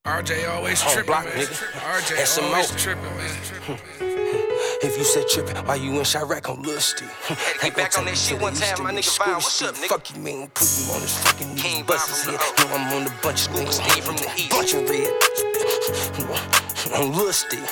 RJ always tripping, man. RJ always tripping, man. If you said trippin', why you in Chirac on Lil Steve? Get back on that shit one time, my nigga Vine, what's up, nigga? Fuck you, man, put you on this fucking King buses Vine here. from Know I'm on a bunch of niggas, Steve from the east. bunch of red. On Lil Steve.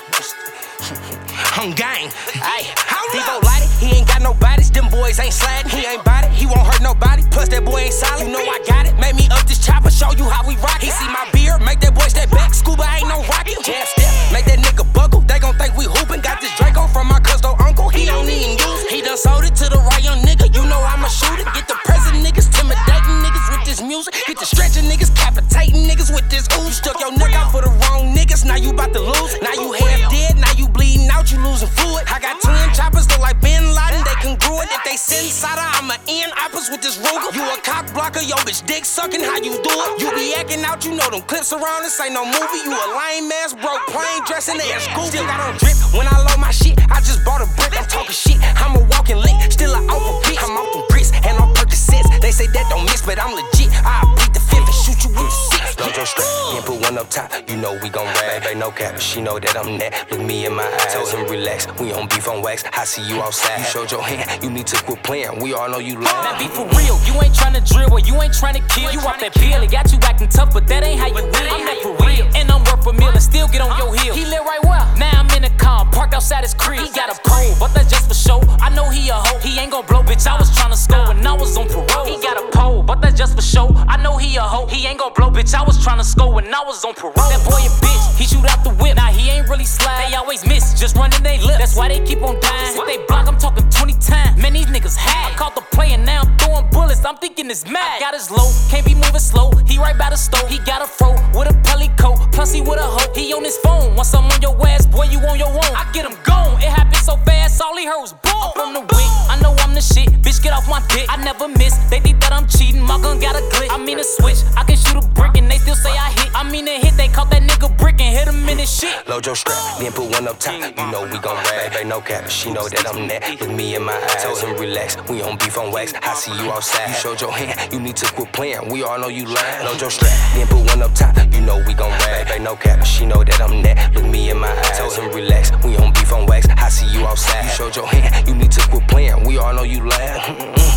I'm gang. Ayy, Devo light it, he ain't got no bodies. Them boys ain't sliding, he ain't bout it. He won't hurt nobody, plus that boy ain't solid. You know I got it, made me up this chopper, show you how we rock. He see my beard, make that boy step back. Scuba ain't no rocket. Jab step, make that nigga buckle. They gon' think we hoopin'. Got this Draco from my custo uncle, he don't even use it. He done sold it to the right young nigga, you know I'm a shooter. Get the present niggas, intimidating niggas with this music. Get the stretching niggas, capitating niggas with this ooze. Stuck your neck out for the wrong niggas, now you bout to lose. Now you half dead, now you bleeding out, you losing fluid. I got twin choppers, look like Bin Laden, they congruent. If they send Sada, I'ma end oppers with this Ruger. You a cock blocker, yo bitch dick sucking, how you do it? You be acting out, you know them clips around, this ain't no movie. You a lame ass, broke, plain dressing ass Scooby. Still got on drip, when I load my shit, I just bought a brick. I'm talking shit, I'm a walking lick, still a off a bitch. I'm off them bricks, and on Percocets. They say that don't miss, but I'm legit. I'll beat the fifth and shoot you with a six. Lojo strap, then put one up top, you know we gon' rap. Baby, no cap, she know that I'm that. Look me in my eyes, told him relax, we on beef on wax. I see you outside, you showed your hand, you need to quit playing. We all know you lying. That be for real, you ain't tryna drill or you ain't tryna kill. You off that pill, it got you acting tough, but that ain't how you win. I'm that for real, and I'm worth a meal and still get on your heel. He live right well, now I'm in the calm, parked outside his crib. He got a pole, but that's just for show. I know he a hoe, he ain't gon' blow, bitch. I was tryna score when I was on parole. He got a pole, but that's just for show. I know he a hoe, he ain't gon' blow, bitch. I was tryna score when I was on parole. That boy a bitch, he shoot out the whip. Nah, he ain't really slide. They always miss, just running they lips. That's why they keep on dying. If they block, I'm talking 20 times. Man, these niggas hack. I caught the play and now I'm throwing bullets. I'm thinking it's mad. I got his low, can't be moving slow. He right by the stove. He got a fro with a pelly coat. Plus he with a hoe. He on his phone. Once I'm on your ass, boy, you on your own. I get him gone. It happened so fast, all he heard was boom. Up from the wick, I know I'm the shit. Bitch, get off my dick. I never miss. They think that I'm cheating. My gun got a glitch. I mean a switch. I can shoot a brick and they still say I hit. I mean a hit. They caught that nigga brick and hit him in his shit. Lojo strap, then put one up top, you know we gon' rap. Baby, no cap, she know that I'm that. Look me in my eyes, told him relax, we on beef on wax. I see you outside, you showed your hand, you need to quit playing. We all know you lying. Lojo strap, then put one up top, you know we gon' rap. Baby, no cap, she know that I'm that. Look me in my eyes, told him relax, we on beef on wax. I see you outside, you showed your hand, you need to quit playing. We all know you lying.